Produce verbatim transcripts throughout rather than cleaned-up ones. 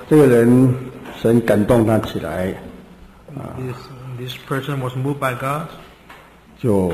这个人神感动他起来，啊， This, this person was moved by God. 就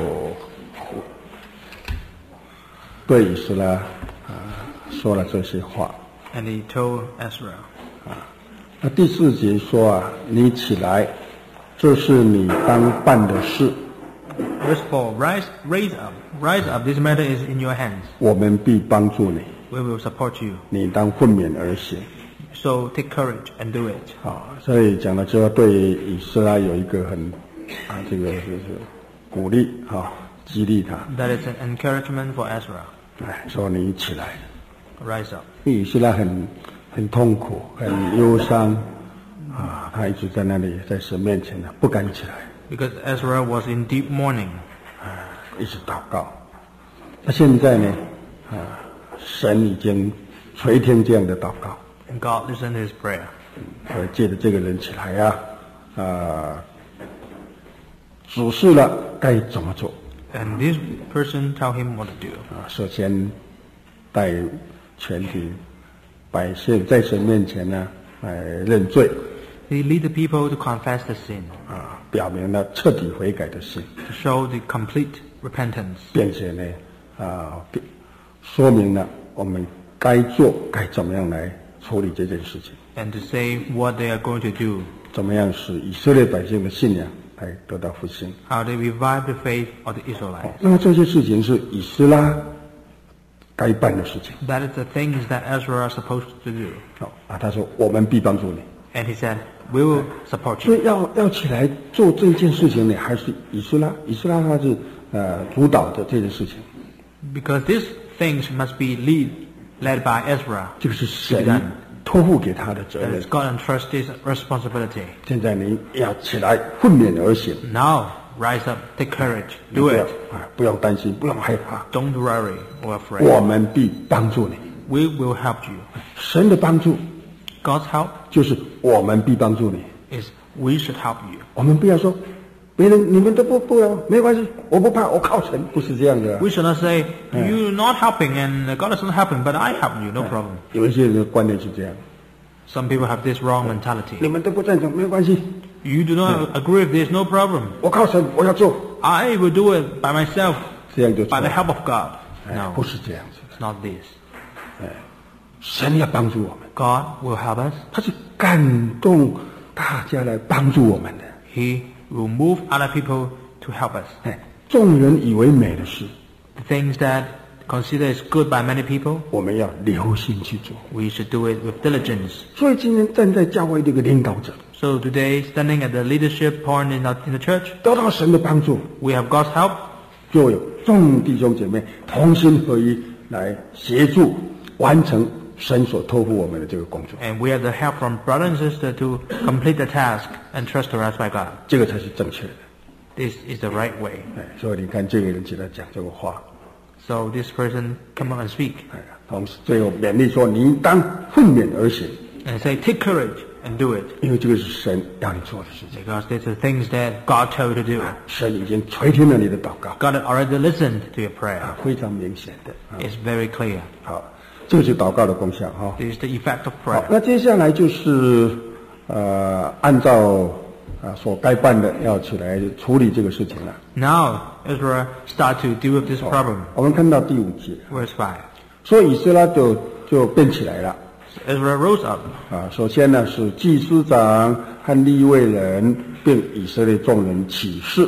对以斯拉啊说了这些话。 And he told Ezra. 啊，那第四节说啊，你起来，这是你当办的事。 Verse four, rise, raise up, rise up. This matter is in your hands. 我们必帮助你。 We will support you. 你当奋勉而行。 So take courage and do it. 好，所以讲了之后，对以斯拉有一个很啊，这个就是鼓励啊，激励他。 That is an encouragement for Ezra. 哎，说你起来。 Rise up. 以斯拉很很痛苦，很忧伤啊，他一直在那里，在神面前呢，不敢起来。 Because Ezra was in deep mourning. 啊，一直祷告。那现在呢，啊，神已经垂听这样的祷告。 And God listened to his prayer. 所以借着这个人起来呀，啊，指示了该怎么做。 And this person tell him what to do. 啊，首先带全体百姓在神面前呢，来认罪。 He lead the people to confess the sin. 啊，表明了彻底悔改的心。 To show the complete repentance. 并且呢，啊，说明了我们该做该怎么样来处理这件事情。 And to say what they are going to do. 怎么样使以色列百姓的信仰来得到复兴 How they revive the faith of the Israelites. 那么这些事情是以斯拉该办的事情。 That is the things that Ezra is supposed to do. 好啊，他说我们必帮助你。 And he said, we will support 所 you. 以要要起来做这件事情呢，还是以斯拉？以斯拉他是呃主导的这件事情。 Because these things must be lead, led by Ezra. 这个是神托付给他的责 That 任 is。God entrusts this responsibility. 现在你要起来奋勉而行。 Now, rise up, take courage, do 不要 it. 啊，不用担心，不用害怕， Don't worry or 我 afraid. 们必帮助你。 We will help you. 神的帮助 God's help 就是我们必帮助你。 is we should help you. 我们不要说别人你们都不不了，没关系，我不怕，我靠神，不是这样的、啊。 We should not say, you're not helping and God is not helping, but I help you, no problem. 有一些人的观念是这样， Some people have this wrong mentality. 你们都不赞成，没有关系， You do not agree with this, no problem. 我靠神，我要做， I will do it by myself, 这样就错 by the 了。 help of God. 哎 No, 不是这样子， it's not this. 神要帮助我们， God will help us. 他是感动大家来帮助我们的。 He will move other people to help us. 哎，众人以为美的事， The things that consider is good by many people, 我们要留心去做。 we should do it with diligence. 所以今天站在教会这个领导者， So today, standing at the leadership point in the, in the church, 得到神的帮助， we have God's help. 就有众弟兄姐妹同心合一来协助完成神所托付我们的这个工作， And we have the help from brother and sister to complete the task entrusted to us by God. 这个才是正确的。 This is the right way. 哎，所以你看这个人起来讲这个话， So this person come up and speak 哎，同时最后勉励说：“你应当奋勉而行， and say, take courage and do it. 因为这个是神要你做的事情。 Because these are things that God told you to do. 神已经垂听了你的祷告， God had already listened to your prayer. 非常明显的。啊 It's very clear. 好，这就是祷告的功效哈。 This is the effect of 好 prayer.， 那接下来就是呃，按照啊所该办的要起来处理这个事情了。 Now Ezra start to deal with this problem. 我们看到第五节， Verse five. 所以以斯拉就就变起来了。 Ezra rose up 啊，首先呢是祭司长和利未人并以色列众人起誓，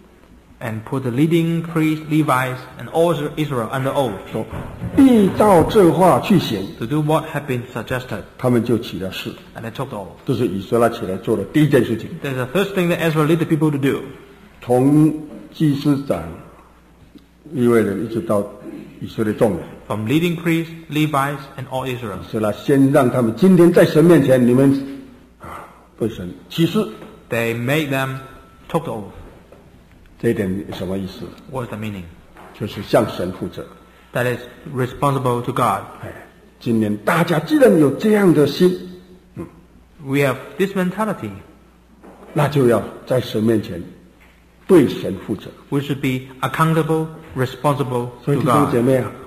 and put the leading priests, Levites, and all Israel under oath 说必照这话去行， to do what had been suggested. 他们就起了誓。 And they took the oath. 这是以色列起来做的第一件事情。 That's the first thing that Ezra led the people to do. 从祭司长、利未人一直到以色列众人， From leading priests, Levites, and all Israel. 以色列先让他们今天在神面前，你们啊对神起誓， They made them took the oath. 这一点什么意思？ What is the meaning? 就是向神负责。 That is responsible to God. 哎，今年大家既然有这样的心， We have this mentality. 那就要在神面前对神负责。 We should be accountable, responsible 所以 to 弟兄姐 God. 妹啊，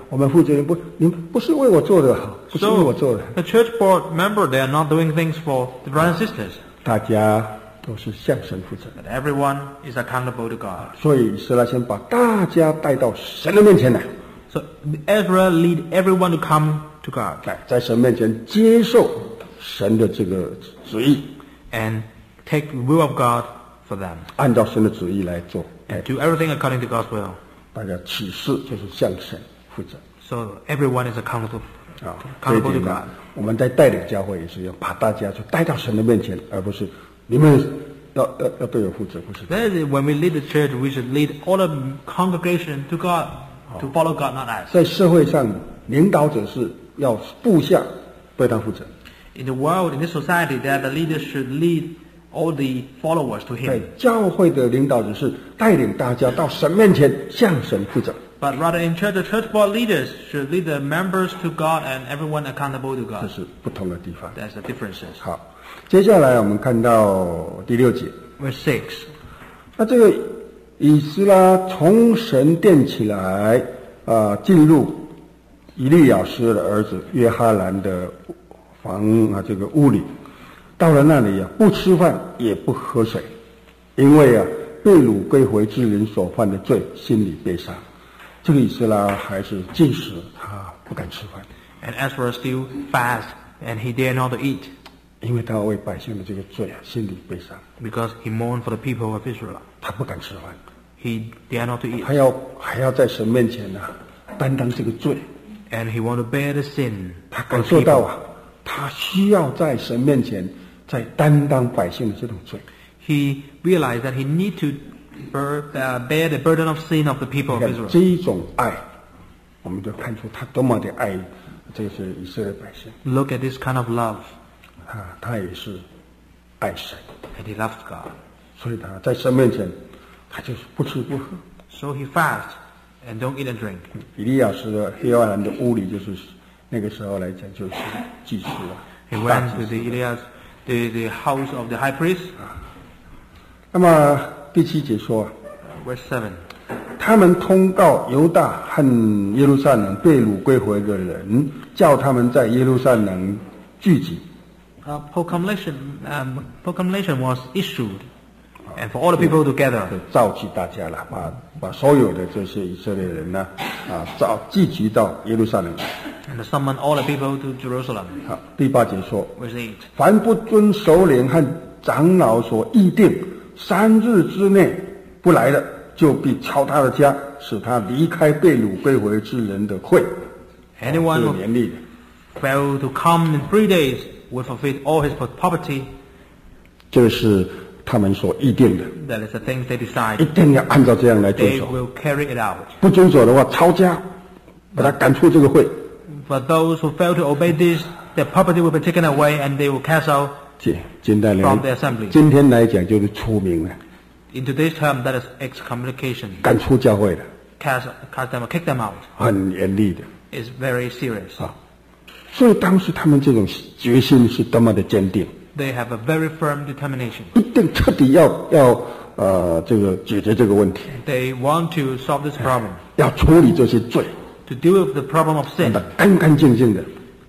我们负责人不，你们不是为我做的，不是为我做的。 the church board member, they are not doing things for the brothers and sisters. 大家都是向神负责。 But everyone is accountable to God. 所以以斯拉先把大家带到神的面前来， So Ezra lead everyone to come to God 来在神面前接受神的这个旨意， and take the will of God for them 按照神的旨意来做。 and do everything according to God's will. 大家启示就是向神负责 So everyone is accountable 啊。这一 accountable to 点呢 God. 我们在带领教会也是要把大家就带到神的面前，而不是你们要要要对我负责，不是。 That is, when we lead the church, we should lead all the congregation to God, to follow God, not us. 在社会上，领导者是要部下对他负责。 In the world, in this society, that the leaders should lead all the followers to 在 Him. 教会的领导者是带领大家到神面前向神负责。 But rather in church, the church board leaders should lead the members to God and everyone accountable to 这 God. 是不同的地方。 That's the differences. 好，接下来我们看到第六节。 Verse six. 那这个以斯拉从神殿起来，啊、进入以利亚斯的儿子约哈兰的房啊，这个屋里，到了那里啊，不吃饭也不喝水，因为啊，被掳归回之人所犯的罪，心里悲伤。这个以斯拉还是禁食，他不敢吃饭， And Ezra still fast, and he dare not to eat, 因为他为百姓的这个罪啊，心里悲伤， because he mourned for the people of Israel. 他不敢吃饭， He dare not to eat, 他要还要在神面前呢、啊、担当这个罪。 and he want to bear the sin 他 for 感 the 受到 people. 啊，他需要在神面前在担当百姓的这种罪。 He realized that he need to bear, uh, bear the burden of sin of the people 你 of 看 Israel. 这一种爱，我们就看出他多么的爱这个是以色列百姓 Look at this kind of love, 啊，他也是爱神， and he loves God. 所以他在神面前，他就是不吃不喝。 So he fast and don't eat and drink. 以利亚斯的黑暗的屋里，就是那个时候来讲就是祭司了。 He 大 went 祭 to 司 the Elias, the, the house of the high priest. 那么第七节说， Verse seven. 他们通告犹大和耶路撒冷被掳归回的人，叫他们在耶路撒冷聚集。 A proclamation, um, proclamation was issued, and for all the people to gather. 召集大家了，把把所有的这些以色列人呢，啊，召聚集到耶路撒冷来。 And summon all the people to Jerusalem. 好，第八节说， Verse eight. 凡不遵首领和长老所议定三日之内不来的，就必敲他的家，使他离开被掳归回之人的会。 Anyone 这 who 个严厉的， failed to come in three days will forfeit all his property. 这个是他们所议定的， That is the things they 一 decide. 定要按照这样来遵 They 守。 will carry it out. 不遵守的话，抄家，把他赶出这个会。 For those who fail to obey this, their property will be taken away, and they will cast out. 简简单 From 来 the assembly. 今天来讲就是出名了， In today's term, that is excommunication. 赶出教会的， Cast, cast them, kick them out. 很严厉的 Is very serious. 啊。所以当时他们这种决心是多么的坚定， They have a very firm determination. 一定彻底要要呃这个解决这个问题， They want to solve this problem, 要处理这些罪， to deal with the problem of 让 sin, 它干干净净的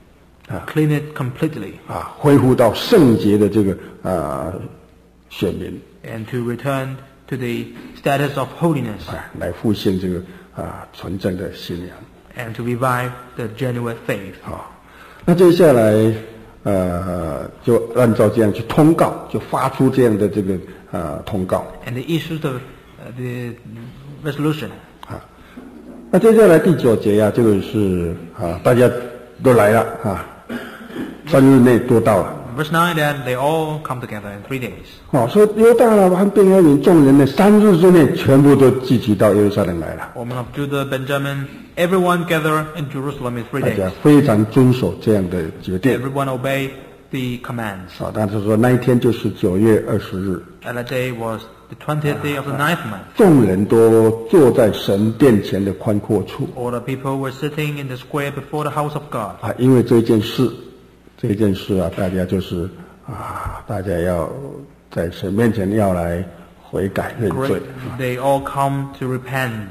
clean it completely, 啊，恢复到圣洁的这个啊选民 and to return to the status of holiness, 啊，来复兴这个啊纯正的信仰 and to revive the genuine faith. 啊。那接下来呃就按照这样去通告，就发出这样的这个啊通告 And they issued the, uh, the resolution. 啊。那接下来第九节呀、啊，这个是啊大家都来了啊，三日内都到了。 Verse nine, then they all come together in three days. 哦，说犹大了和便雅悯众人呢，三日之内全部都聚集到耶路撒冷来了。 Women of Judah, Benjamin, everyone gather in Jerusalem in three 大家 days. 非常遵守这样的决定。 Everyone obey the commands. 啊，但是说那一天就是九月二十日， And that day was the twentieth day of the ninth month. 众人都坐在神殿前的宽阔处 All the people were sitting in the square before the house of God. 啊，因为这件事，这件事啊，大家就是啊，大家要在神面前要来悔改认罪 Great. They all come to repent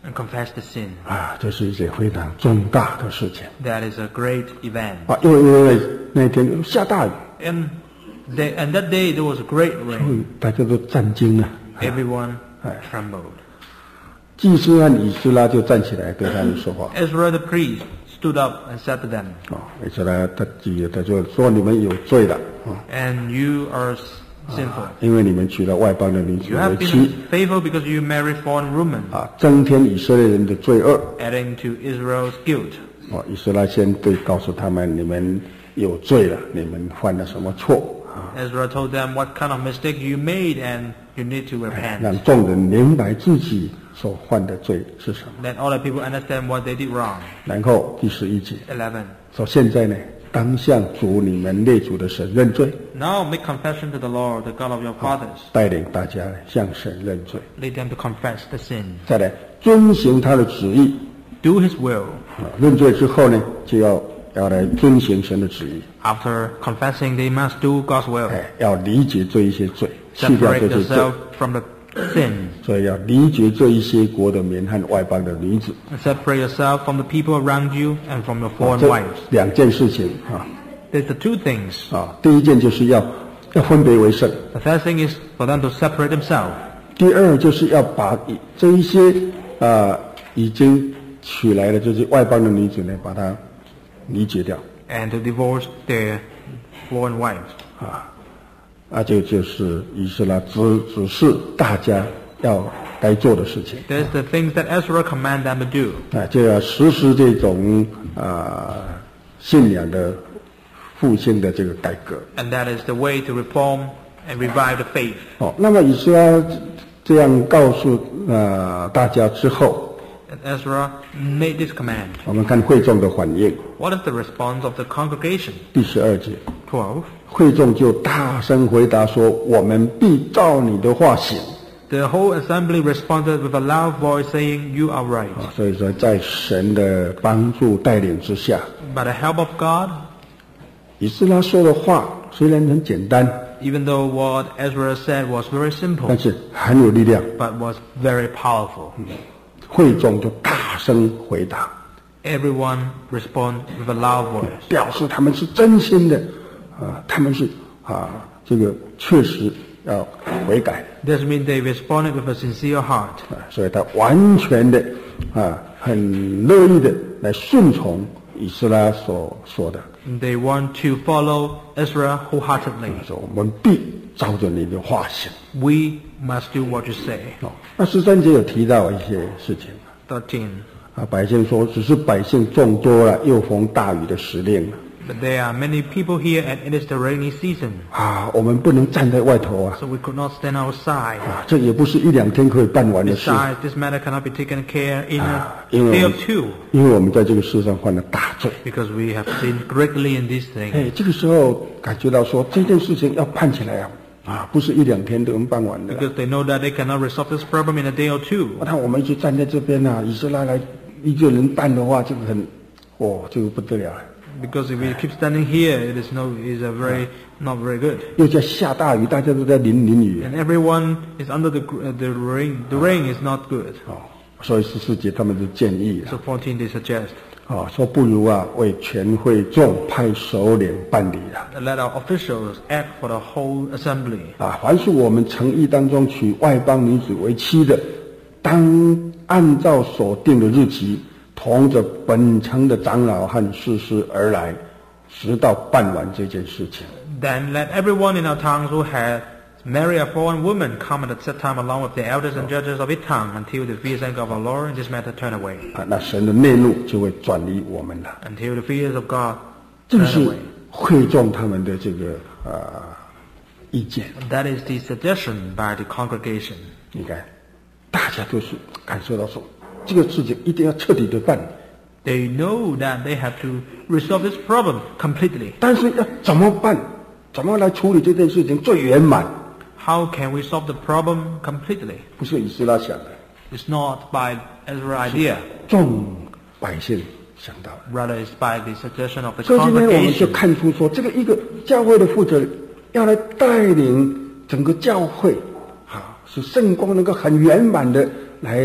and confess the sin. 啊，这是一件非常重大的事情 That is a great event. 啊，因为因为那天下大雨， And, they, and that day there was a great 所 rain. 以大家都战惊了。 Everyone trembled. 祭司和以斯拉就站起来对他们说话。 Ezra the priest stood up and said to them, 哦，以斯拉他记他就说你们有罪了啊， and you are sinful. 因为你们娶了外邦的女子 You 为 have 妻 been faithful because you married foreign women, 啊，增添以色列人的罪恶。 adding to Israel's guilt. 哦，以斯拉先对告诉他们，你们有罪了，你们犯了什么错？ Ezra told them what kind of mistake you made and you need to repent. 让众人明白自己所犯的罪是什么。 Let all the people understand what they did wrong. 然后第十一节 eleven. 说，现在呢，当向主你们列祖的神认罪， Now make confession to the Lord, the God of your fathers. 带领大家向神认罪， Lead them to confess the sin. 再来遵行他的旨意。 Do his will. 啊，认罪之后呢，就要要来遵行神的旨意， After confessing, they must do God's will. 哎，要离绝这一些罪，去掉 Separate 这些罪， yourself from the sin. 所以要离绝这一些国的民和外邦的女子。 And separate yourself from the people around you and from your 啊 foreign 这 wives. 两件事情啊 There's the two things. 啊，第一件就是要要分别为圣， The first thing is for them to separate themselves. 第二就是要把这一些啊已经娶来的这些外邦的女子呢，把它离绝掉 And to divorce their foreign wives. 啊，那就就是以斯拉指指示大家要该做的事情。 There's the things that Ezra command them to do. 啊，就要实施这种啊信仰的复兴的这个改革。 And that is the way to reform and revive the faith. 哦，那么以斯拉这样告诉啊大家之后， And Ezra made this command. 我们看会众的反应。 What is the response of the congregation? 第十二节， twelve. 会众就大声回答说：“我们必照你的话行。 The whole assembly responded with a loud voice saying, You are right. 啊，所以说，在神的帮助带领之下， By the help of God, 以斯拉说的话虽然很简单， even though what Ezra said was very 但 simple, 是很有力量。 but was very powerful. 会众就大声回答， Everyone responded with a loud voice. 表示他们是真心的，啊，他们是啊，这个确实要悔改。 This means they responded with a sincere heart. 啊，所以他完全的啊，很乐意的来顺从以斯拉所说的， They want to follow Ezra wholeheartedly. 说我们必照着你的话行。 We must do what you say. 哦，那十三节有提到一些事情 thirteen. 啊，百姓说只是百姓众多了，又逢大雨的时令 But there are many people here and it is the rainy season. 啊，我们不能站在外头啊， So we could not stand outside. 啊，这也不是一两天可以办完的事， Besides, this matter cannot be taken care in a 因为 day 我 or 们 two. 因为我们在这个世上犯了大罪。 Because we have sinned greatly in these things. 哎，这个时候感觉到说这件事情要办起来啊，啊，不是一两天都能办完的。 Because they know that they cannot resolve this problem in a day or two. 那我们一直站在这边啊，以色列来一个人办的话，这个很，哦，这个不得了。 Because if we keep standing here, it is no, is a very, not very good. 又在下大雨，大家都在淋淋雨。 And everyone is under the, uh, the rain. The rain is not good. 哦，所以十四节他们就建议啊， So fourteen they suggest, 哦，说不如啊为全会众派首领办理啊， let our officials act for the whole assembly. 啊，凡是我们诚意当中娶外邦女子为妻的，当按照所定的日期，同着本城的长老和士师而来，直到办完这件事情。 Then let everyone in our towns who had married a foreign woman come at a set time along with the elders and judges of each town until the fierce anger of our Lord in this matter turn away. 啊，那神的内怒就会转离我们了。 Until the fears of God 这个 turn 是 away. 会众他们的这个啊意见。 That is the suggestion by the congregation. 你看，大家都是感受到说，这个事情一定要彻底的办， They know that they have to resolve this problem completely. 但是要怎么办？怎么来处理这件事情最圆满？ How can we solve the problem completely? 不是以斯拉想的， It's not by Ezra idea. 众百姓想到的。 Rather, it's by the suggestion of the 所以今天我们就 congregation. 看出说，这个一个教会的负责人要来带领整个教会，啊，使圣光能够很圆满的来啊、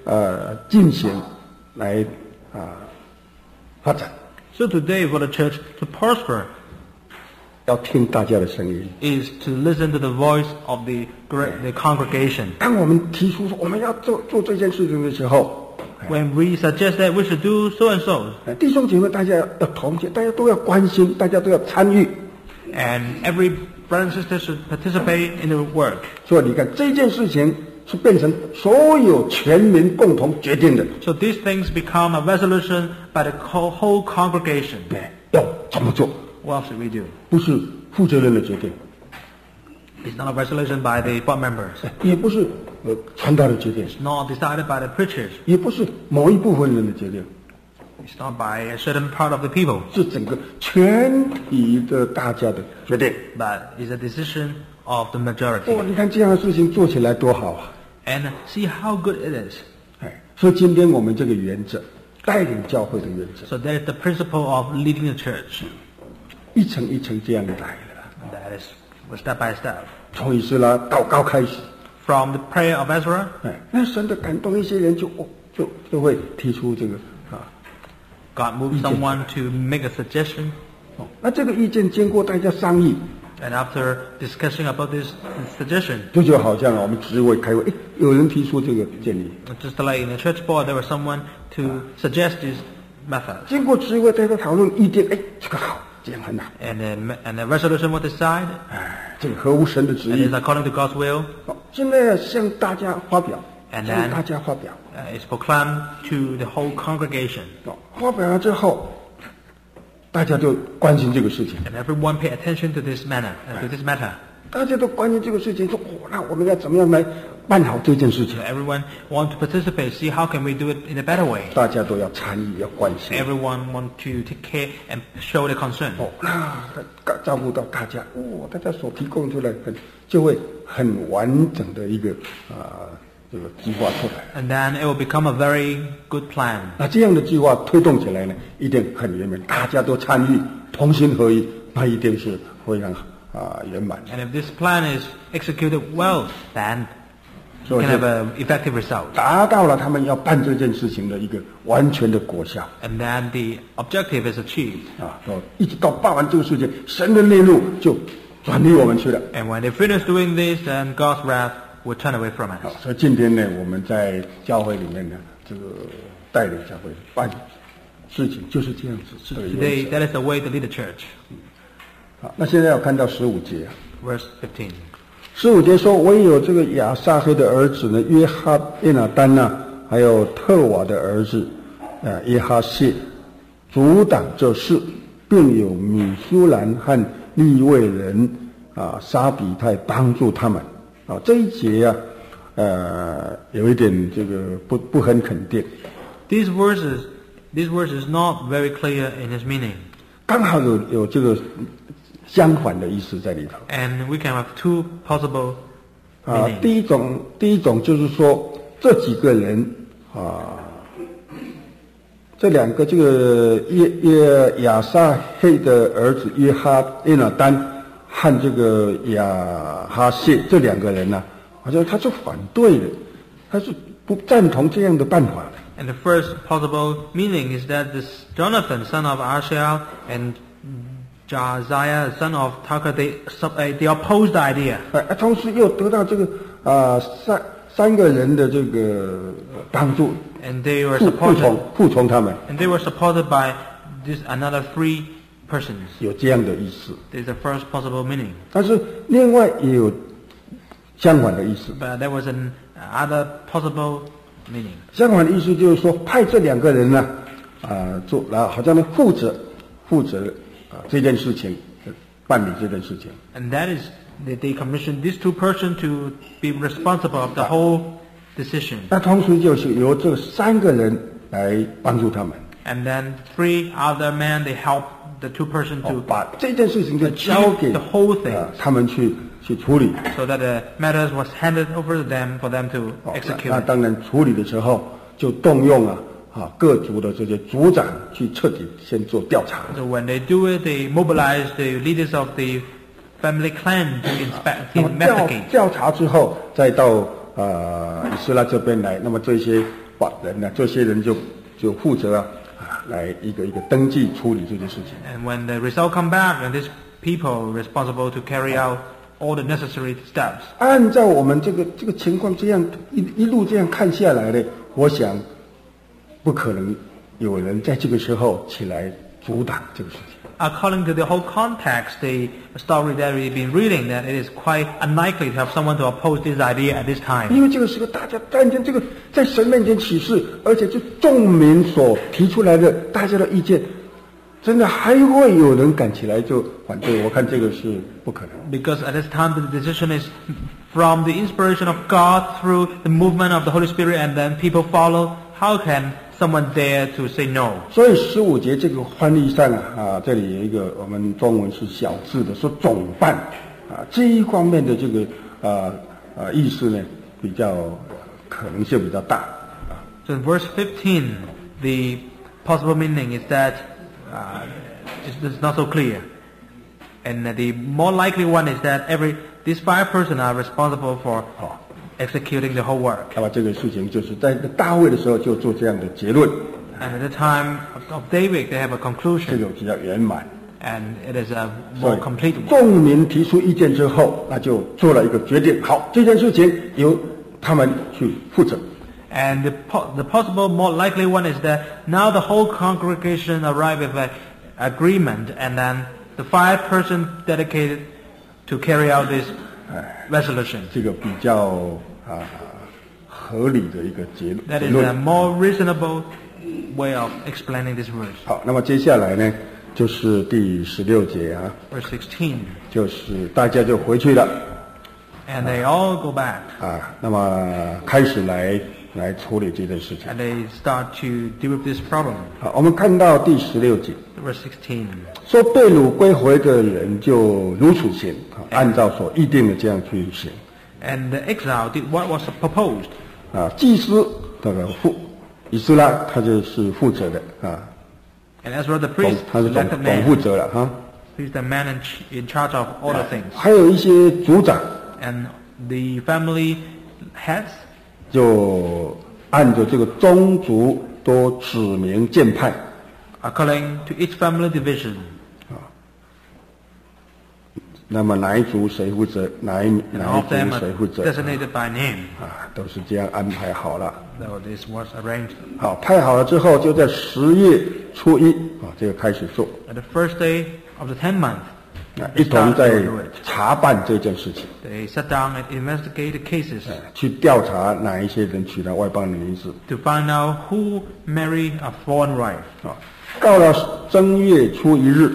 呃进行来啊、发展。 So today for the church to prosper 要听大家的声音。 is to listen to the voice of the, the congregation. 当我们提出说我们要做做这件事情的时候， When we suggest that we should do so and so, 呃弟兄姐妹大家要同情，大家都要关心，大家都要参与。 and every brother and sister should participate in the work. 所以你看这件事情是变成所有全民共同决定的。 So these things become a resolution by the whole whole congregation. 哎，要怎么做？ What else should we do? 不是负责人的决定， It's not a resolution by the board members. 也不是呃传道的决定， It's not decided by the preachers. 也不是某一部分人的决定， It's not by a certain part of the people. 是整个全体的大家的决定。 But it's a decision of the majority. 哦，你看这样的事情做起来多好啊！ And see how good it is. 哎，所以今天我们这个原则，带领教会的原则， So that is the principle of leading the church. 一层一层这样来的。 That is step by step. 从以斯拉祷告开始， From the prayer of Ezra, 哎，那神的感动，一些人就哦就就会提出这个啊， God moved someone to make a suggestion. 哦，那这个意见经过大家商议， And after discussing about this suggestion, 这就好像我们职位开会，哎，有人提出这个建议， just like in the church board, there was someone to suggest this method. 经过职位大家讨论意见，哎，这个好，这样很好， And the, and the resolution was decided, 哎，这个合乎神的旨 and 意 it's。according to God's will, 好，现在向大家发表， And 向 then- 大家发表。 uh, it's proclaimed to the whole congregation. 哦，发表了之后，大家就关心这个事情， And everyone pay attention to this manner, uh, to this matter. 大家都关心这个事情，说哦，那我们要怎么样来办好这件事情 So？everyone want to participate, see how can we do it in a better way. 大家都要参与，要关心。 Everyone want to take care and show their concern. 哦，那照顾到大家，哦，大家所提供出来很就会很完整的一个啊、这个计划出来。 And then it will become a very good plan. 那这样的计划推动起来呢，一定很圆满，大家都参与，同心合一，那一定是非常啊、圆满。 And if this plan is executed well, then you 所以 can have 就 an effective result. 达到了他们要办这件事情的一个完全的果效 And then the objective is achieved. 啊！说一直到办完这个事情，神的烈怒就转离我们去了。 And when they finish doing this, then God's wrath will turn away from 啊 us. 所以今天呢，我们在教会里面呢，这个带领教会办事情就是这样子。这个 Today, 原则 that is the way to lead the church. 好，那现在要看到十五节啊。 Verse fifteen. 十五节说，唯有这个亚撒黑的儿子呢，约哈耶拿丹呐，还有特瓦的儿子，啊耶哈谢，阻挡这事，并有米舒兰和利未人啊沙比泰帮助他们。啊，这一节啊，呃，有一点这个不不很肯定， These verses, these verses is not very clear in its meaning. 刚好有有这个相反的意思在里头。 And we can have two possible 啊， meanings. 第一种，第一种就是说，这几个人啊，这两个这个约约亚撒黑的儿子约哈耶拿丹和这个亚哈谢这两个人呢、好像他是反对的，他是不赞同这样的办法的。 And the first possible meaning is that this Jonathan, son of Ashiel, and Josiah, son of Taka, they, sub- uh, they opposed the idea. 啊，同时又得到这个啊三三个人的这个帮助， And they were 服服 supported, 从服从他们， and they were supported by this another three persons. 有这样的意思。 This is the first possible meaning. 但是另外也有相反的意思。 But there was an other possible meaning. 相反的意思就是说，派这两个人呢，啊、做，然后好像呢负责负责啊、这件事情，呃办理这件事情。 And that is that they commissioned these two persons to be responsible of the whole decision. 那同时就是由这三个人来帮助他们， And then three other men, they help the two persons 哦 to 把这件事情就交给 the whole thing. 啊他们去去处理。 so that the matters was handed over to them for them to 哦，那 execute. 那当然处理的时候就动用啊啊各族的这些族长去彻底先做调查。 So when they do it, they mobilize the leaders of the family clan to inspect, 那 to 么调 investigate. 调查之后，再到呃以色列这边来，那么这些法人呢、啊，这些人就就负责啊啊来一个一个登记处理这件事情。 And when the result come back, and these people responsible to carry out all the necessary steps. 按照我们这个这个情况这样一一路这样看下来呢，我想不可能有人在这个时候起来阻挡这个事情。 According to the whole context, the story that we've been reading, that it is quite unlikely to have someone to oppose this idea at this time. 因为这个时候大家看见这个在神面前起誓，而且是众民所提出来的大家的意见，真的还会有人敢起来就反对？我看这个是不可能。 Because at this time the decision is from the inspiration of God through the movement of the Holy Spirit, and then people follow. How can someone dare to say no? 所以十五节这个翻译上啊，啊，这里有一个我们中文是小字的，说总办啊这一方面的这个啊啊意思呢，比较可能性比较大啊。 So in verse fifteen, the possible meaning is that uh, it's, it's not so clear, and the more likely one is that every these five persons are responsible for executing the whole work. 那么这个事情就是在大卫的时候就做这样的结论。 And at the time of, of David, they have a 这 conclusion, 个比较圆满。 and it is a 所 more 以 complete one. 众民提出意见之后，那就做了一个决定。好，这件事情由他们去负责。 And the, po- the possible more likely one is that now the whole congregation arrive with an agreement, and then the five persons dedicated to carry out this resolution. 这个比较啊合理的一个结 That 结 is a 论。 more reasonable way of explaining this verse. 好，那么接下来呢，就是第十六节啊， Verse sixteen. 就是大家就回去了 And they all go back, 啊，那么开始来来处理这件事情。 and they start to deal with this problem. 好，我们看到第十六节 Verse sixteen. 说，被掳归回的人就如此行，啊按照所议定的这样去行。 And the exile did what was proposed. 啊，祭司这个负以斯拉他就是负责的啊， And Ezra the 总 priest, 他是总 elected 总负 man, 责了哈。 he's the man in, ch- in charge of all the things. 还有一些族长 And the family heads, 就按照这个宗族都指名荐派， according to each family division, 那么哪一族谁负责，哪一 and 哪 all 一 of them 族 are 谁负责 designated by name. 啊，都是这样安排好了。 So this was arranged. 好，派好了之后，就在十月初一啊，这个开始做 At the first day of the tenth month, 啊， they 一同 started 在 to do it. 查办这件事情， They sat down and investigated cases 去调查哪一些人娶了外邦的女子 to find out who married a foreign wife. 啊。到了正月初一日，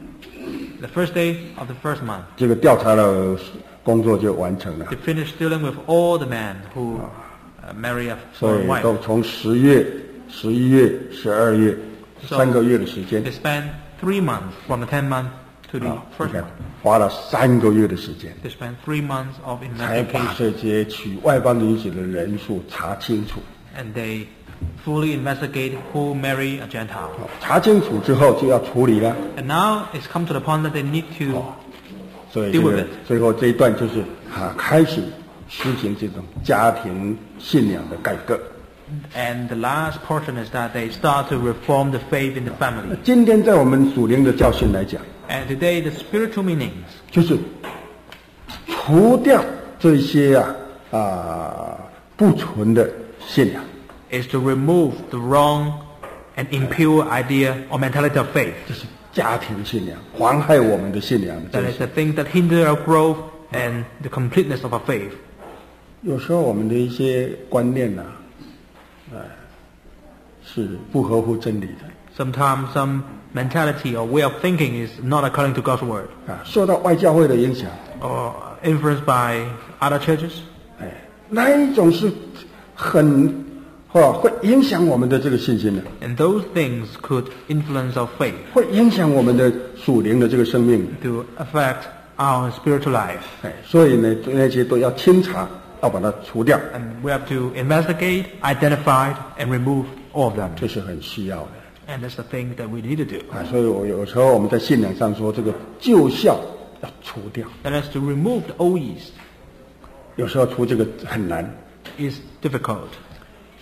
The first day of the first month, 这个调查的工作就完成了。 they finished dealing with all the men who uh, marry a 所 foreign 以都 wife. 从十月、十一月、十二月 So 三个月的时间 they spent three months from the tenth month to the 啊，你 first 看 month. 花了三个月的时间， They spent three months of 才把 investigation, 这些娶外邦女子的人数查清楚。 and they fully investigate who marry a Gentile. 好查清楚之后就要处理了。 And now it's come to the point that they need to 所以这 Deal with 个 it. 最后这一段就是啊，开始实行这种家庭信仰的改革。 And the last portion is that they start to reform the faith in the family. 今天在我们属灵的教训来讲， And today the spiritual meanings 就是除掉这些啊啊不纯的信仰， is to remove the wrong and impure idea or mentality of faith. 这是家庭信仰，妨害我们的信仰的这 That 些 is the things that hinder our growth and the completeness of our faith. 有时候我们的一些观念呐、啊，呃，是不合乎真理的 Sometimes some mentality or way of thinking is not according to God's word, 啊，受到外教会的影响， or influenced by other churches. 哎，那一种是很哦会影响我们的这个信心的， And those things could influence our faith 会影响我们的属灵的这个生命。 to affect our spiritual life. 哎，所以呢，那些都要清查，要把它除掉， And we have to investigate, identify, and remove all of them. 这是很需要的 And that's the thing that we need to do. 啊。所以我有时候我们在信仰上说，这个旧孝要除掉， That is to remove the old yeast. 有时候除这个很难。 Is difficult.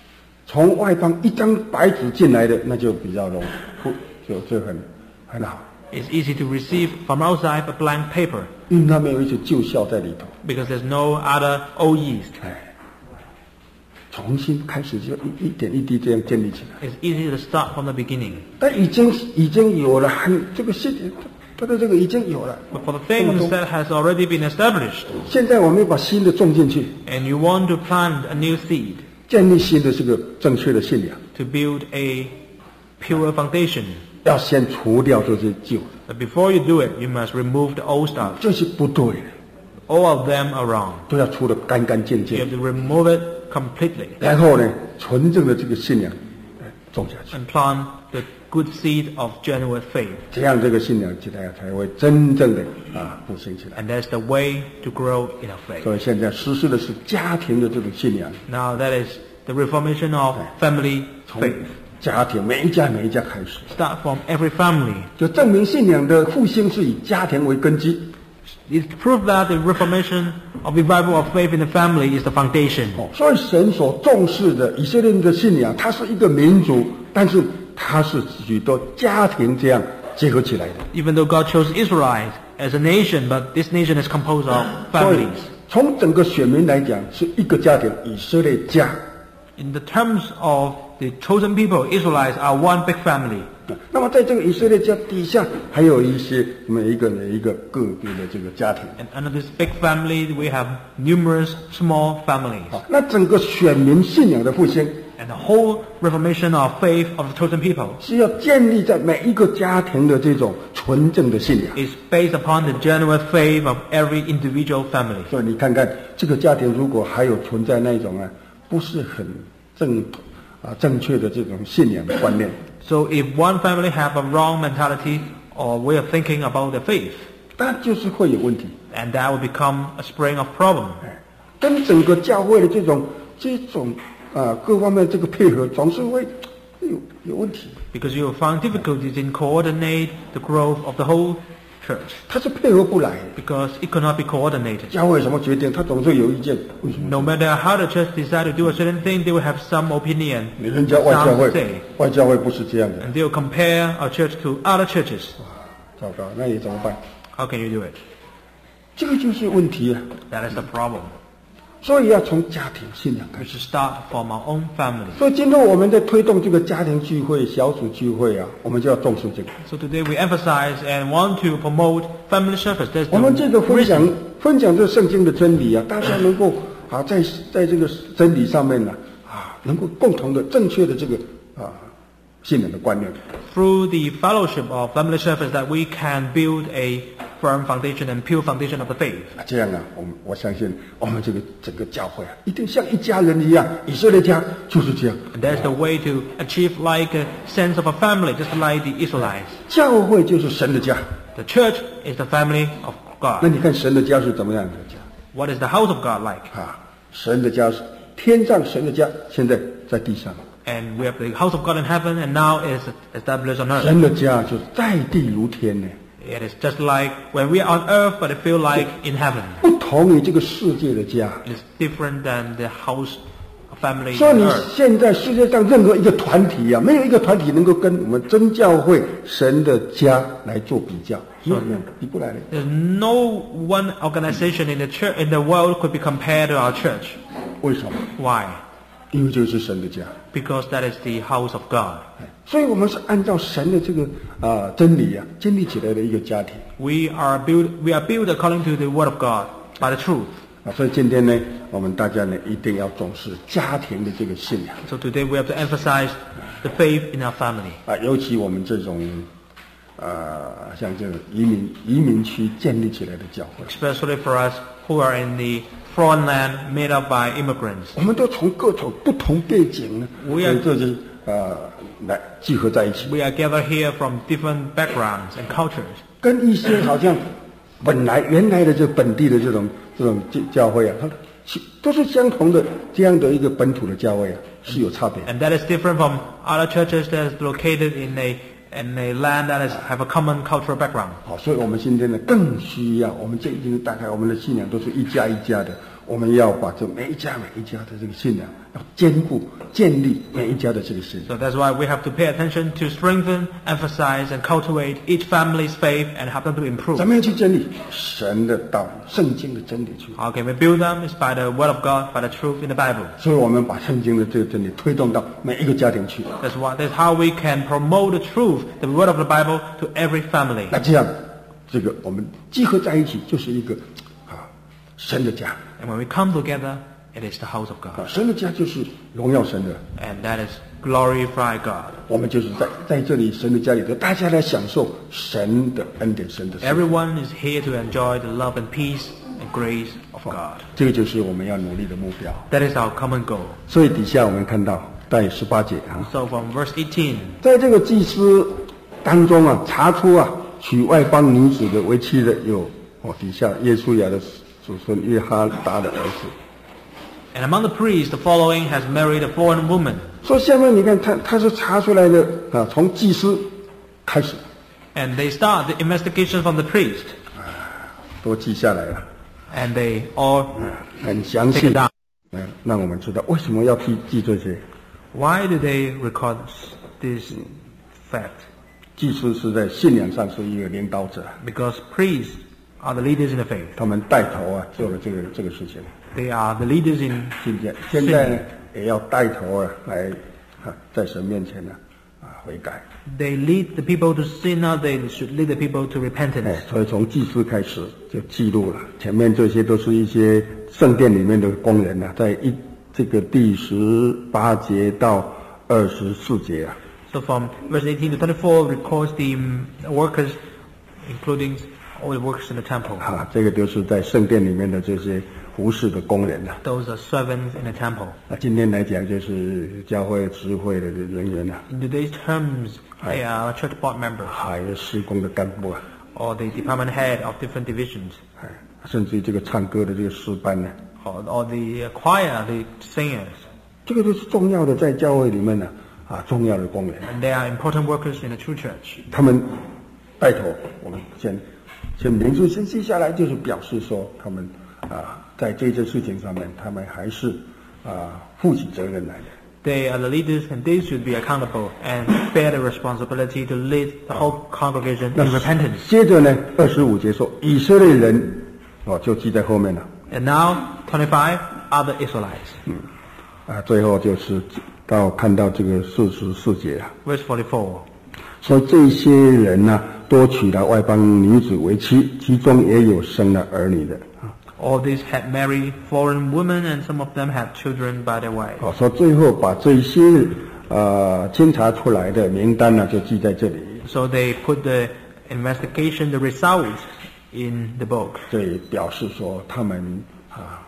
从外邦一张白纸进来的，那就比较容易，就就很很好。 It's easy to receive from outside a blank paper 因为它没有一些旧效在里头。 because there's no other old yeast. 哎，重新开始就一一点一滴这样建立起来。 It's easy to start from the beginning. 但已经已经有了，很这个信，他的这个已经有了。 But for the things that has already been established, 现在我们要把新的种进去， and you want to plant a new seed 建立新的这个正确的信仰， to build a pure foundation, 要先除掉这些旧的， but before you do it, you must remove the old stuff. 这些不对的， All of them are wrong. 都要除得干干净 You 净。 have to remove it completely 然后呢，纯正的这个信仰哎种下去， and plant the good seed of genuine faith. 这样这个信仰起来才会真正的啊复兴起来。 And that's the way to grow in our faith. 所以现在实施的是家庭的这种信仰， Now that is the reformation of family 从 faith. 家庭每一家每一家开始， Start from every family. 就证明信仰的复兴是以家庭为根基。 It's proof that the reformation of revival of faith in the family is the foundation. 哦，所以神所重视的以色列人的信仰，它是一个民族，但是它是许多家庭这样结合起来的。 Even though God chose Israel as a nation, but this nation is composed of 所以 families. 从整个选民来讲，是一个家庭，以色列家。 In the terms of the chosen people, Israelites are one big family. 那么在这个以色列家底下，还有一些每一个每一个个别的这个家庭。 And under this big family, we have numerous small families. 好，那整个选民信仰的复兴， And the whole reformation of faith of the chosen people 是要建立在每一个家庭的这种纯正的信仰。 is based upon the genuine faith of every individual family. 所以你看看这个家庭，如果还有存在那种啊不是很正啊正确的这种信仰的观念， So if one family have a wrong mentality or way of thinking about their faith, 那就是会有问题。 and that will become a spring of problem. 跟整个教会的这种这种啊各方面这个配合，总是会有有问题。 Because you will find difficulties in coordinate the growth of the whole church. 它是配合不来的。 Because it cannot be coordinated. 教会有什么决定，他总是有意见。为什么？ No matter how the church decide to do a certain thing, they will have some opinion, 人家外教 some 会 say. 外教会不是这样的。 And they will compare our church to other churches. 糟糕，那你怎么办？ How can you do it? 这个就是问题啊。 That is the problem. 所以要从家庭信仰开 We 始。 should start from our own family. 所以今天我们在推动这个家庭聚会、小组聚会啊，我们就要重视这个。 So today we emphasize and want to promote family service. That's 我们这个 the 分享 reason. 分享这圣经的真理啊，大家能够啊在在这个真理上面呢啊，能够共同的正确的这个啊信仰的观念。 Through the fellowship of family service that we can build a firm foundation and pure foundation of the faith. 啊这样啊，我们我相信我们这个整个教会啊，一定像一家人一样，以色列家就是这样。 And that's the way to achieve like a sense of a family, just like the Israelites. 教会就是神的家。 The church is the family of 那 God. 你看神的家是怎么样的家 What is the house of God like? 啊？神的家是天上神的家，现在在地上。 And we have the house of God in heaven, and now is established on earth. 神的家就是在地如天呢， It is just like when we are on earth, but it feels like in heaven. 不同于这个世界的家。 It is different than the house of family 所以 on 你 earth. 现在世界上任何一个团体啊，没有一个团体能够跟我们真教会神的家来做比较，没有没有比不来的。 There's no one organization in the church in the world could be compared to our church. 为什么？ Why? 因为这是神的家。 Because that is the house of God. 所以我们是按照神的这个啊、真理啊建立起来的一个家庭 We are built. We are built according to the word of God by the truth. 啊。所以今天呢，我们大家呢一定要重视家庭的这个信仰 So today we have to emphasize the faith in our family. 啊，尤其我们这种啊像这个移民移民区建立起来的教会， Especially for us who are in the foreign land made up by immigrants. 我们都从各种不同背景呢， We are- 这些啊来聚合在一起， We are gathered here from different backgrounds and cultures. 跟一些好像本来原来的这本地的这种这种教教会啊，它其都是相同的这样的一个本土的教会啊，是有差别。 And that is different from other churches that is located in a in a land that is have a common cultural background. 好，所以我们今天呢更需要，我们这已经大概我们的信仰都是一家一家的， 我们要把这每一家每一家的这个信仰要坚固建立每一家的这个信仰。 So that's why we have to pay attention to strengthen, emphasize, and cultivate each family's faith and help them to improve. 怎么样去建立神的道理、圣经的真理去？ How can we build them? It's by the word of God, by the truth in the Bible. 所以我们把圣经的这个真理推动到每一个家庭去。 That's why. That's how we can promote the truth, the word of the Bible, to every family. 那这样，这个我们集合在一起，就是一个啊神的家。 And when we come together, it is the house of 啊， God. 神的家就是荣耀神的。 And that is glorify God. 我们就是在在这里神的家里头，大家来享受神的恩典、神的圣。 Everyone is here to enjoy the love and peace and grace of God. 这个就是我们要努力的目标。 That is our common goal. 所以底下我们看到第十八节啊， So from verse eighteen, 在这个祭司当中啊，查出啊娶外邦女子的为妻的有哦，底下耶稣亚的祖孙约哈达的儿子。 and among the priests, the following has married a foreign woman. 所以下面你看他他是查出来的啊，从祭司开始 And they start the investigation from the priest. 都记下来了， And they all 很详 take 细 it。down. 嗯，让我们知道为什么要记记这些。 Why do they record this fact? 祭司是在信仰上是一个领导者， Because priests are the leaders in the faith. 他们带头啊做了这个这个事情。 They are the leaders in 现在现在呢也要带头啊来啊在神面前呢啊悔改。 They lead the people to sin now, they should lead the people to 哎 repentance. ， 所以从祭司开始就记录了，前面这些都是一些圣殿里面的工人啊，在一这个第十八节到二十四节啊， So from verse eighteen to twenty-four records the um, workers, including all the workers in the temple. 啊，这个都是在圣殿里面的这些服侍的工人啊。 Those are servants in the temple. 那今天来讲就是教会智慧的人员啊， In today's terms, they are church board members 还有施工的干部啊， or the department head of different divisions, 哎，甚至于这个唱歌的这个诗班呢， or, or the choir, the singers. 这个都是重要的，在教会里面呢啊重要的工人。 And they are important workers in the true church. 他们带头，我们先先名字先记下来，就是表示说他们啊，在这件事情上面，他们还是啊负起责任来的。 They are the leaders and they should be accountable and bear the responsibility to lead the whole congregation in repentance. 接着呢，二十五节说以色列人哦，就记在后面了 And now, twenty-five, other Israelites. 啊，最后就是到看到这个四十四节啊， Verse forty-four. 说这些人呢、多娶了外邦女子为妻，其中也有生了儿女的啊。 All these had married foreign women and some of them had children by their wives. 哦，说最后把这些呃监察出来的名单呢，就记在这里。 So they put the investigation, the results in the book. 这也表示说他们啊，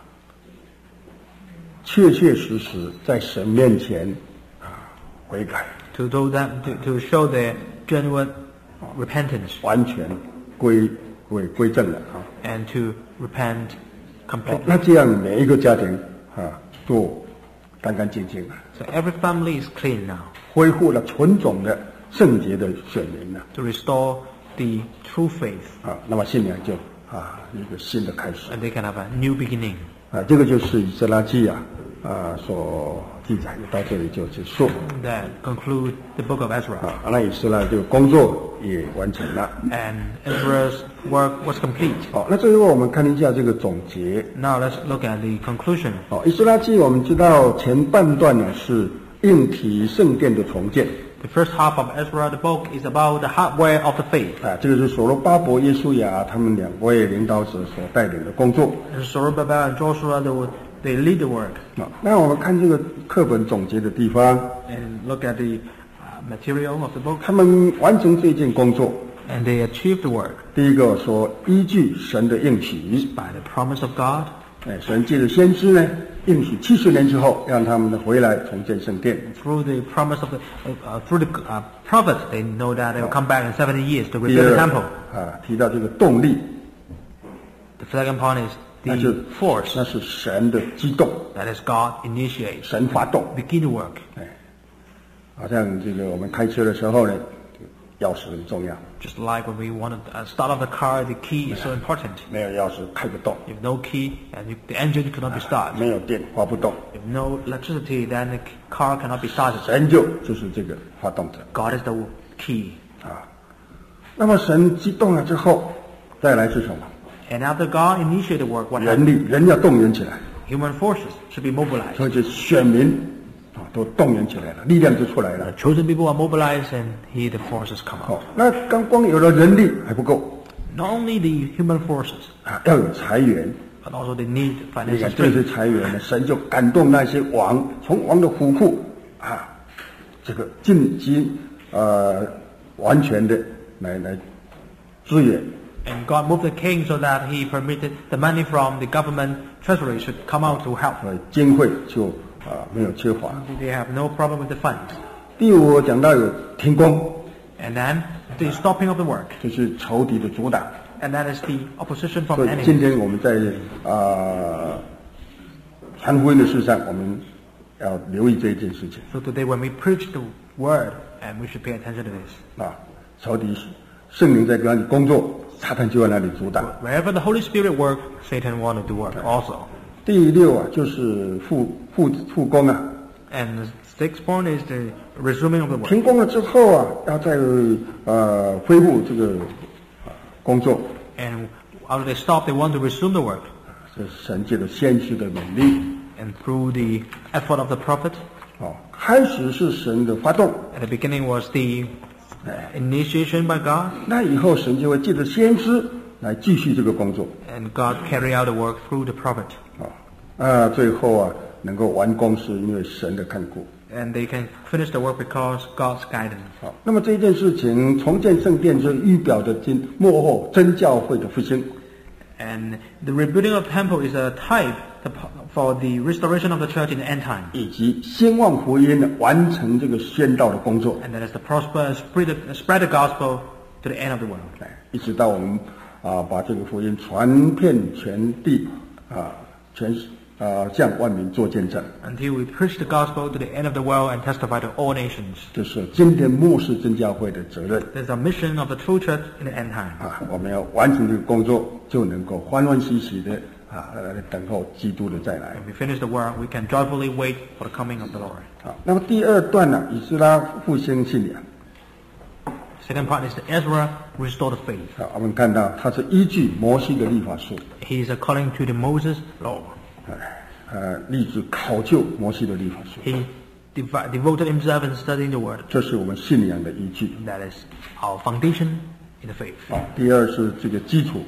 确确实实在神面前啊悔改， To do that, to, to show their genuine repentance 完全归归归正了啊。 and to repent 哦 completely. 那这样每一个家庭啊都干干净净了， So every family is clean now 恢复了纯种的圣洁的选民了 to restore the true faith 啊。那么信仰就啊一个新的开始 and they can have a new beginning. 啊。这个就是以斯拉记啊啊所记载的，到这里就结束 That conclude the book of Ezra. 啊。那以斯拉这个工作也完成了。 And Ezra's work was complete. 好，那最后我们看一下这个总结。 Now let's look at the conclusion. 哦，以斯拉记我们知道前半段呢是硬体圣殿的重建 The first half of Ezra, the book, is about the hardware of the faith. 啊，这个是所罗巴伯、耶稣亚他们两位领导者所带领的工作 And Zerubbabel and Joshua, they, would, they lead the work. 啊。那我们看这个课本总结的地方， And look at the uh, material of the book. 他们完成这件工作。 And they achieved the work 第一个说，依据神的应许， by the promise of God. 哎，神借着先知呢应许七十年之后，让他们呢回来重建圣殿。 Through the promise of the, uh, uh, through the uh, prophet, they know that they will come back in seventy years to 第 rebuild 二 the temple. 啊，提到这个动力， The second point is 那就 the force. 那是神的激动， That is God initiates, 神发动。 begin the work. 哎，好像这个我们开车的时候呢，钥匙很重要。 Just like when we want to uh, start off the car, the key is so important. 没有钥匙开不动， If no key, and if the engine cannot be started. 没有电发不动。 If no electricity, then the car cannot be started. 神就就是这个发动者 God is the key. 啊。那么神激动了之后，再来是什么？ And after God initiated the work, what 人 happened? 力，人要动员起来， Human forces should be mobilized. 所以就选民啊都动员起来了，力量就出来 The 了。 chosen people are mobilized, and here the forces come 好 out. 那刚光有了人力还不够 Not only the human forces, 啊，要有财源。 but also they need 你 financial 看这些 strength. 财源呢，神就感动那些王，从王的府库啊，这个尽极呃完全的来来支援。 And God moved the king so that he permitted the money from the government treasury should come out to help. 所以经费就啊没有缺乏。 They have no problem with the funds. 第五讲到有停工， And then the stopping of the work. 这是仇敌的阻挡。 And that is the opposition 所 from 以 enemies. 今天我们在啊传福音的事上，我们要留意这一件事情 So today when we preach the word, and we should pay attention to this. 啊。仇敌圣灵在那里工作，撒旦就在那里阻挡。 Wherever the Holy Spirit works, Satan want to do work also. 第六啊，就是复复复工啊。 And the sixth point is the resuming of the work. 停工了之后啊，要再呃恢复这个啊工作。 And after they stop, they want to resume the work. 是神借着先知的勉励 And through the effort of the prophet, 哦，开始是神的发动， at the beginning was the uh, initiation by God, 那以后神就会借着先知来继续这个工作 and God carry out the work through the prophet. 啊啊，最后啊能够完工是因为神的看顾。 And they can finish the work because God's guidance. 好，那么这件事情重建圣殿就是预表的今幕后真教会的复兴。 And the rebuilding of the temple is a type for the restoration of the church in the end time. 以及兴旺福音的完成这个宣道的工作， And that is to prosper, spread the, spread the gospel to the end of the world. 哎，一直到我们啊把这个福音传遍全地啊，全啊向万民做见证， Until we preach the gospel to the end of the world and testify to all nations. 这是今天末世真教会的责任 There's a mission of the true church in the end time. 啊！我们要完成这个工作，就能够欢欢喜喜的啊来等候基督的再来 When we finish the work, we can joyfully wait for the coming of the Lord. 啊。那么第二段呢，以斯拉复兴信仰 Second part is Ezra restore the faith. 啊，我们看到它是依据摩西的律法书， He is according to the Moses law. 哎呃，立志考究摩西的律法书， He dev- devoted himself in studying the word. 这是我们信仰的依据 That is our foundation in the faith. 啊。第二是这个基础，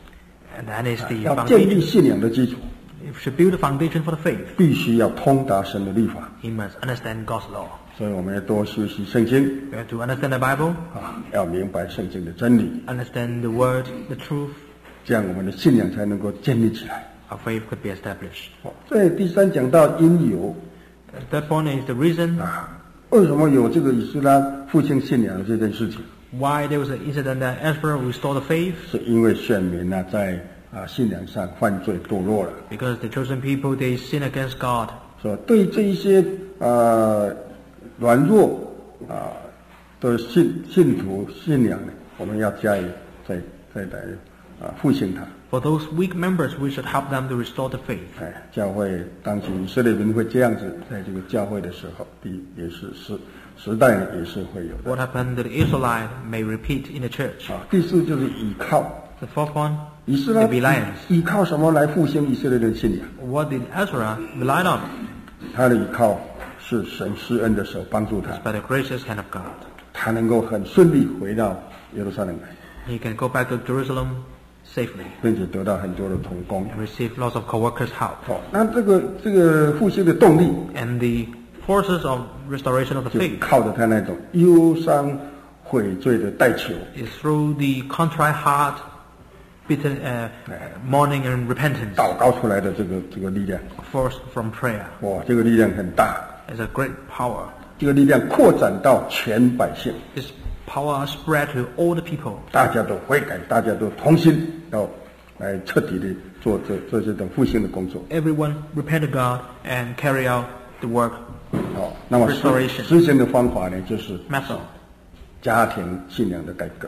And that is the 要建立 foundation. 信仰的基础， If you should build a foundation for the faith, 必须要通达神的律法， he must understand God's law. 所以我们要多学习圣经 We have to understand the Bible, 啊，要明白圣经的真理， understand the word, the truth. 这样我们的信仰才能够建立起来。 Our faith could be established. 好，在第三讲到因由 The third point is the reason 啊，为什么有这个以斯拉复兴信仰的这件事情？ why there was an incident that Ezra restored the faith. 是因为选民呢、在啊信仰上犯罪堕落了， Because the chosen people, they sin against God. 说对这一些呃软弱啊的信信徒信仰呢，我们要加以再再来啊复兴它。 For those weak members, we should help them to restore the faith. 哎，教会当时以色列人会这样子，在这个教会的时候，第也是时时代呢也是会有的 What happened to the Israelites may repeat in the church. 啊。第四就是倚靠 The fourth one, 以色列 the reliance. 依靠什么来复兴以色列的信仰？ What did Ezra rely on? 他的依靠是神施恩的手帮助他， By the gracious hand of God. 他能够很顺利回到耶路撒冷来， He can go back to Jerusalem safely 并且得到很多的同工。 and receive lots of co-workers' help. 好，那这个这个复兴的动力， And the forces of restoration of the 就 faith 靠着他那种忧伤悔罪的代求， is through the contrite heart, bitter uh, mourning and repentance, 祷告出来的这个这个力量。 forced from prayer. 哇，这个力量很大， It's a great power. 这个力量扩展到全百姓， This power spread to all the people. 大家都悔改，大家都同心，要来彻底的做这做这种复兴的工作。 Everyone repent to God and carry out the work 哦，那么实 Restoration 实行的方法呢，就是 method. 家庭信仰的改革。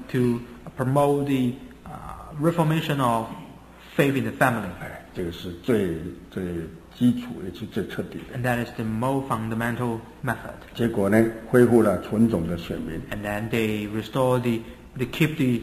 to promote the uh, reformation of faith in the family. 哎，这个是最最基础也是最彻底的。 And that is the most fundamental method. 结果呢，恢复了纯种的选民。 And then they restore the, they keep the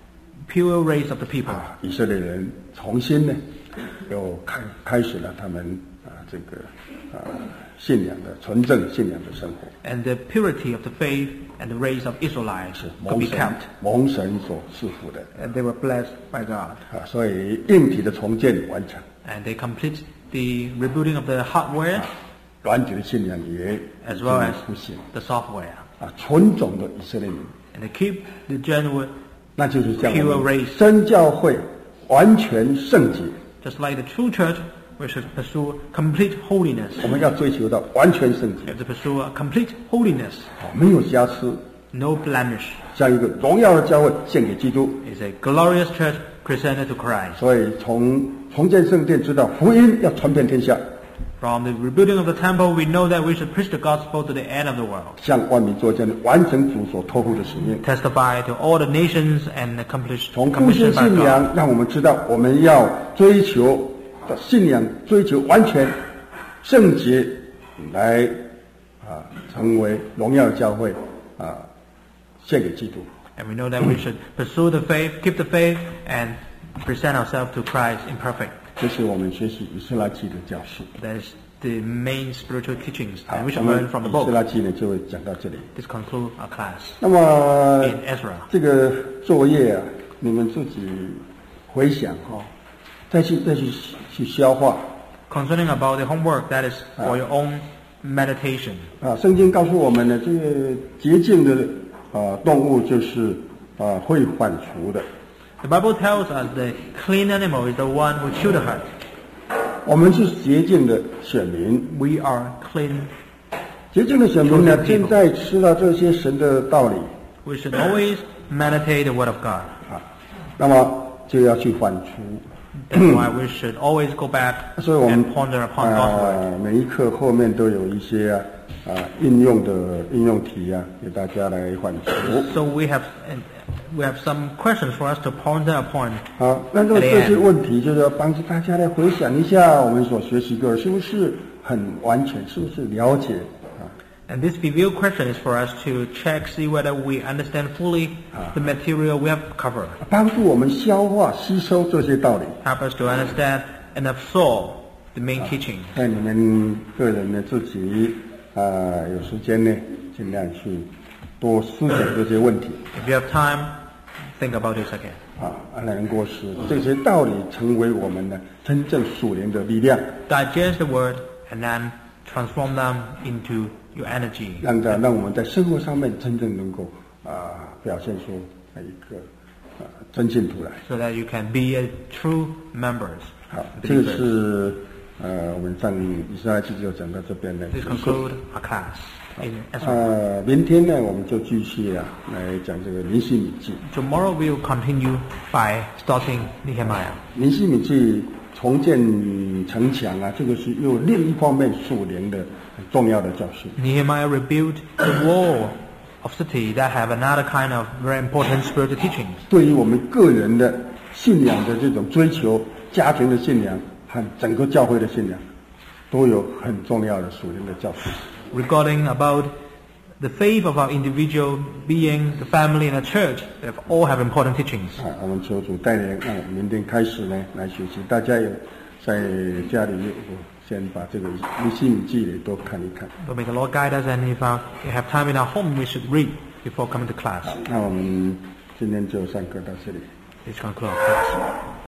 pure race of the people. 啊，以色列人重新呢，又开开始了他们啊这个啊信仰的纯正信仰的生活， And the purity of the faith and the race of Israelites 是 could 蒙 be 神 kept. 蒙神所赐福的 And they were blessed by God. 啊，所以硬体的重建完成， And they complete the rebuilding of the hardware 软体的信仰也 as well as 复兴 the software. 啊，纯种的以色列民， And they keep the genuine, 那就是像 Pure 我们 race 真教会完全圣洁， just like the true church, we should pursue complete holiness. 我们要追求到完全圣 We 洁， have to pursue a complete holiness, 啊，没有瑕疵， no blemish. 像一个荣耀的教会献给基督。 It's a glorious church presented to Christ. 所以从重建圣殿知道福音要传遍天下， From the rebuilding of the temple, we know that we should preach the gospel to the end of the world. 向万民作证，完成主所托付的使命。 Testify to all the nations and accomplish 从复兴 commission by 信 God. 仰，让我们知道我们要追求的信仰，追求完全圣洁，来啊成为荣耀的教会啊，献给基督。 And we know that we should pursue the faith, keep the faith, and present ourselves to Christ in perfect. 这是我们学习以斯拉记的教训。 That is the main spiritual teachings 好， that we 我 should 们 learn from the 以斯拉 book. 记呢就会讲到这里。 This concludes our class 那么 in Ezra. 这个作业啊，你们自己回想哈、哦，再去再去去消化 Concerning about the homework, that is for your own meditation. 啊。圣经告诉我们呢，这个洁净的啊动物就是啊会反刍的。 The Bible tells us the clean animal is the one who chew the cud. 我们是洁净的选民， We are clean. 洁净的选民呢，现在吃了这些神的道理 We should always meditate the word of God. 啊，那么就要去反刍。 That's why we should always go back 所以我们 and ponder upon God's word. 啊每一课后面都有一些啊啊应用的应用题啊，给大家来反刍。 So we have and we have some questions for us to ponder upon. 好，那这这些问题就是要帮助大家来回想一下我们所学习过的是不是很完全，是不是了解啊？ And this review question is for us to check, see whether we understand fully the material we have covered. 帮助我们消化吸收这些道理。 Help us to understand and absorb the main teaching. 在你们个人呢自己啊有时间呢，尽量去多思想这些问题 If you have time, think about this again. 啊，能够使这些道理成为我们的真正属灵的力量， Digest the word and then transform them into your energy. 让它让我们在生活上面真正能够啊表现出一个啊真信徒来。 So that you can be a true members. 好，这个是呃我们上以斯拉记就讲到这边的 This 结束。 conclude our class in Ezra. 呃，明天呢我们就继续啊来讲这个尼希米记。 Tomorrow we will continue by starting Nehemiah. 尼希米记重建城墙啊，这个是又另一方面属灵的很重要的教训。 Nehemiah rebuilt the wall of city that have another kind of very important spiritual teachings. 对于我们个人的信仰的这种追求，家庭的信仰和整个教会的信仰，都有很重要的属灵的教训。 Regarding about the faith of our individual being, the family and the church, they have all have important teachings. 啊，我们求主带领，让我们明天开始呢来学习。大家有在家里先把这个尼希米记也都看一看。 So may the Lord guide us, and if uh, we have time in our home, we should read before coming to class. 那我们今天就上课到这里。 This concludes our class.